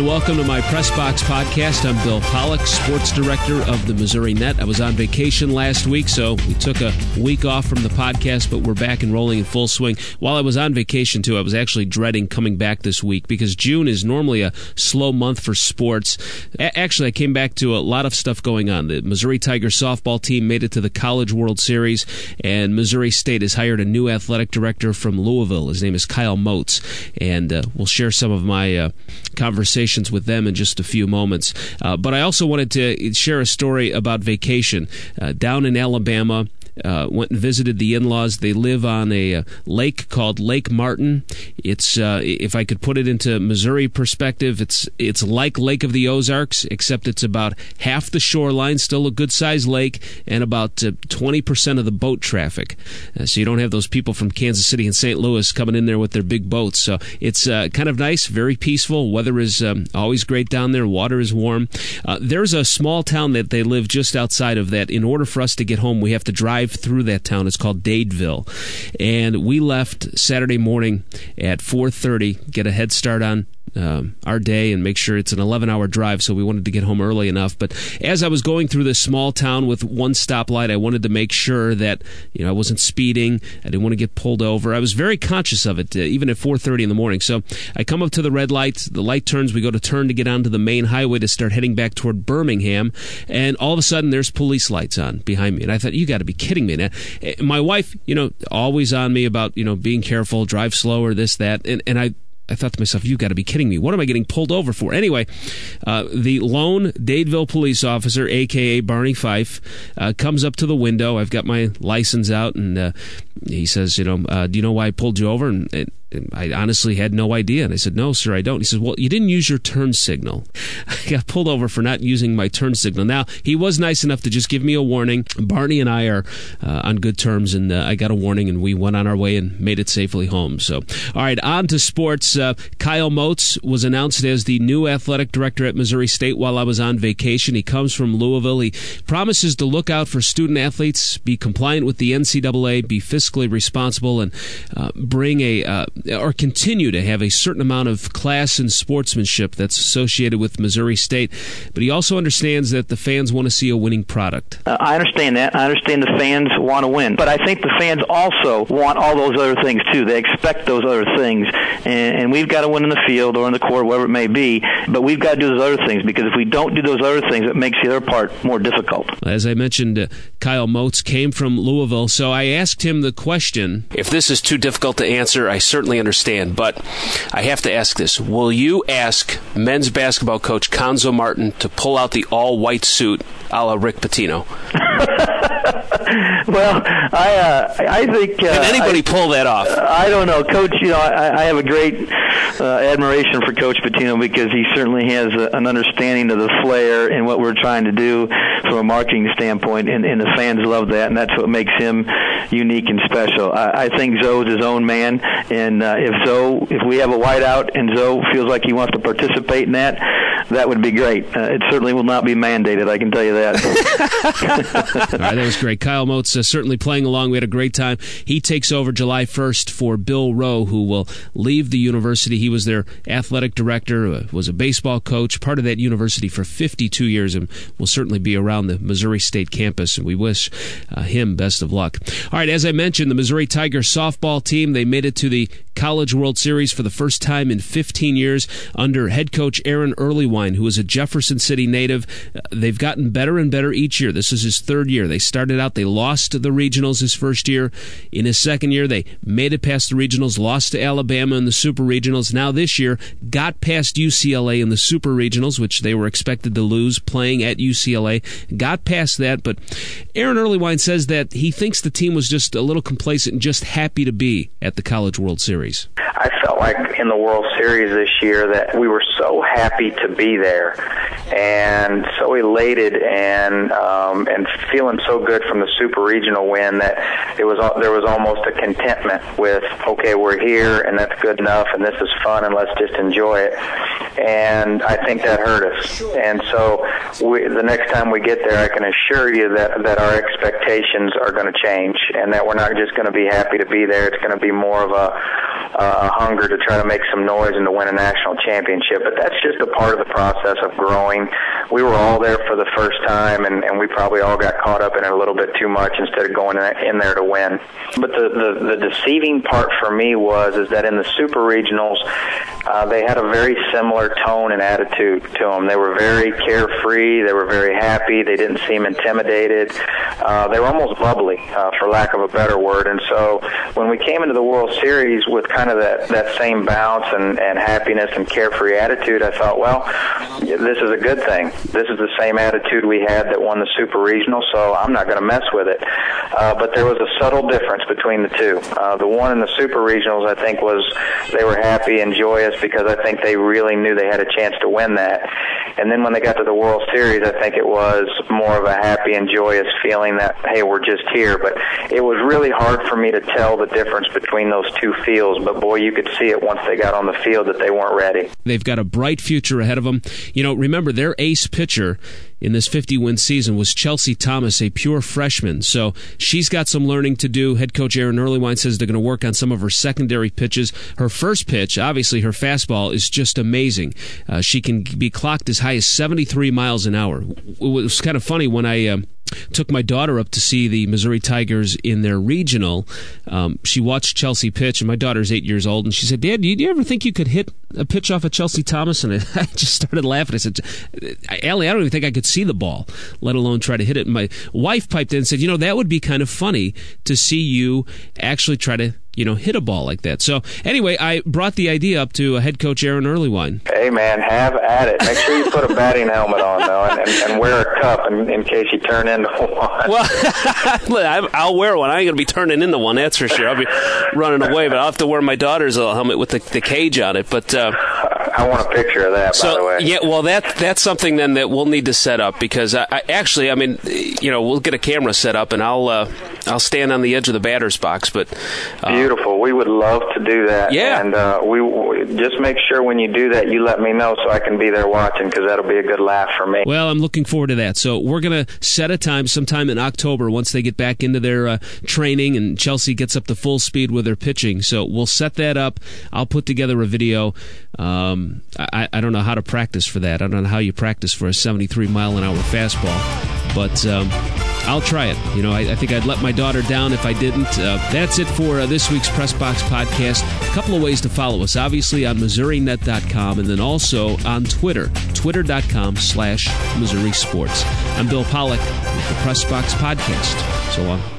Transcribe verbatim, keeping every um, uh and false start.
and welcome to my Press Box podcast. I'm Bill Pollock, sports director of the Missouri Net. I was on vacation last week, so we took a week off from the podcast, but we're back and rolling in full swing. While I was on vacation, too, I was actually dreading coming back this week because June is normally a slow month for sports. A- actually, I came back to a lot of stuff going on. The Missouri Tigers softball team made it to the College World Series, and Missouri State has hired a new athletic director from Louisville. His name is Kyle Moats, and uh, we'll share some of my uh, conversations with them in just a few moments. Uh, but I also wanted to share a story about vacation. Uh, down in Alabama, Uh, went and visited the in-laws. They live on a uh, lake called Lake Martin. It's, uh, if I could put it into Missouri perspective, it's it's like Lake of the Ozarks, except it's about half the shoreline, still a good-sized lake, and about uh, twenty percent of the boat traffic. Uh, so you don't have those people from Kansas City and Saint Louis coming in there with their big boats. So it's uh, kind of nice, very peaceful. Weather is um, always great down there. Water is warm. Uh, there's a small town that they live just outside of that. In order for us to get home, we have to drive through that town. It's called Dadeville. And we left Saturday morning at four thirty, get a head start on Um, our day and make sure it's an eleven-hour drive, so we wanted to get home early enough. But as I was going through this small town with one stoplight, I wanted to make sure that you know I wasn't speeding. I didn't want to get pulled over. I was very conscious of it, uh, even at four thirty in the morning. So I come up to the red light. The light turns. We go to turn to get onto the main highway to start heading back toward Birmingham, and all of a sudden there's police lights on behind me. And I thought, you got to be kidding me. Now, my wife, you know, always on me about you know being careful, drive slower, this, that, and and I. I thought to myself, you got to be kidding me. What am I getting pulled over for? Anyway, uh, the lone Dadeville police officer, a k a. Barney Fife, uh, comes up to the window. I've got my license out, and uh, he says, you know, uh, do you know why I pulled you over? And, and I honestly had no idea. And I said, no, sir, I don't. He says, well, you didn't use your turn signal. I got pulled over for not using my turn signal. Now, he was nice enough to just give me a warning. Barney and I are uh, on good terms, and uh, I got a warning, and we went on our way and made it safely home. So, all right, on to sports. Uh, Kyle Moats was announced as the new athletic director at Missouri State while I was on vacation. He comes from Louisville. He promises to look out for student athletes, be compliant with the N C double A, be fiscally responsible, and uh, bring a... Uh, or continue to have a certain amount of class and sportsmanship that's associated with Missouri State. But he also understands that the fans want to see a winning product. Uh, I understand that. I understand the fans want to win. But I think the fans also want all those other things, too. They expect those other things. And, and we've got to win in the field or in the court, whatever it may be. But we've got to do those other things, because if we don't do those other things, it makes the other part more difficult. As I mentioned, uh, Kyle Moats came from Louisville, so I asked him the question. If this is too difficult to answer, I certainly understand, but I have to ask this. Will you ask men's basketball coach Conzo Martin to pull out the all-white suit a la Rick Pitino? Well, I uh, I think... Uh, Can anybody I, pull that off? I don't know. Coach, you know, I, I have a great uh, admiration for Coach Pitino, because he certainly has a, an understanding of the flair and what we're trying to do from a marketing standpoint, and, and the fans love that, and that's what makes him unique and special. I, I think Zoe's his own man, and uh, if Zoe, if we have a whiteout and Zoe feels like he wants to participate in that, that would be great. Uh, it certainly will not be mandated, I can tell you that. All right, that was great. Kyle Moats uh, certainly playing along. We had a great time. He takes over July first for Bill Rowe, who will leave the university. He was their athletic director, uh, was a baseball coach, part of that university for fifty-two years, and will certainly be around the Missouri State campus, and we wish uh, him best of luck. All right, as I mentioned, the Missouri Tigers softball team, they made it to the College World Series for the first time in fifteen years under head coach Aaron Earlywine, who is a Jefferson City native. Uh, they've gotten better and better each year. This is his third year. They started out, they lost to the regionals his first year. In his second year, they made it past the regionals, lost to Alabama in the super regionals. Now this year, got past U C L A in the super regionals, which they were expected to lose playing at U C L A. Got past that, but Aaron Earlywine says that he thinks the team was just a little complacent and just happy to be at the College World Series. I felt like in the World Series this year that we were so happy to be there and so elated and um, and feeling so good from the super regional win that it was there was almost a contentment with, okay, we're here and that's good enough and this is fun and let's just enjoy it. and I think that hurt us. And so we, the next time we get there, I can assure you that, that our expectations are going to change, and that we're not just going to be happy to be there. It's going to be more of a, a hunger to try to make some noise and to win a national championship. But that's just a part of the process of growing. We were all there for the first time, and, and we probably all got caught up in it a little bit too much instead of going in there to win. But the, the, the deceiving part for me was is that in the Super Regionals, uh, they had a very similar tone and attitude to them. They were very carefree. They were very happy. They didn't seem intimidated. Uh, they were almost bubbly, uh, for lack of a better word. And so when we came into the World Series with kind of that, that same bounce and, and happiness and carefree attitude, I thought, well, this is a good thing. This is the same attitude we had that won the Super Regional, so I'm not going to mess with it. Uh, but there was a subtle difference between the two. Uh, the one in the Super Regionals, I think, was they were happy and joyous because I think they really knew they had a chance to win that. And then when they got to the World Series, I think it was more of a happy and joyous feeling that, hey, we're just here. But it was really hard for me to tell the difference between those two feels. But, boy, you could see it once they got on the field that they weren't ready. They've got a bright future ahead of them. You know, remember, their ace pitcher in this fifty-win season was Chelsea Thomas, a pure freshman. So she's got some learning to do. Head coach Aaron Earlywine says they're going to work on some of her secondary pitches. Her first pitch, obviously her fastball, is just amazing. Uh, she can be clocked as high as seventy-three miles an hour. It was kind of funny when I... Um, took my daughter up to see the Missouri Tigers in their regional. Um, she watched Chelsea pitch, and my daughter's eight years old, and she said, Dad, do you, do you ever think you could hit a pitch off of Chelsea Thomas? And I, I just started laughing. I said, Allie, I don't even think I could see the ball, let alone try to hit it. And my wife piped in and said, you know, that would be kind of funny to see you actually try to, you know, hit a ball like that. So anyway, I brought the idea up to head coach Aaron Earlywine. Hey, man, have at it. Make sure you put a batting helmet on, though, and, and, and wear a cup in, in case you turn into one. Well, I'll wear one. I ain't going to be turning into one, that's for sure. I'll be running away, but I'll have to wear my daughter's little helmet with the, the cage on it. But uh, I want a picture of that, so, by the way. Yeah, well, that that's something then that we'll need to set up because I, I actually, I mean, you know, we'll get a camera set up and I'll uh, I'll stand on the edge of the batter's box. But uh, beautiful. We would love to do that. Yeah. And uh, we, we just make sure when you do that, you let me know so I can be there watching because that'll be a good laugh for me. Well, I'm looking forward to that. So we're going to set a time sometime in October once they get back into their uh, training and Chelsea gets up to full speed with their pitching. So we'll set that up. I'll put together a video. Um, I, I don't know how to practice for that. I don't know how you practice for a seventy-three mile an hour fastball, but um, I'll try it. You know, I, I think I'd let my daughter down if I didn't. Uh, that's it for uh, this week's Press Box Podcast. A couple of ways to follow us, obviously on Missouri Net dot com and then also on Twitter, twitter dot com slash Missouri Sports. I'm Bill Pollock with the Press Box Podcast. So long.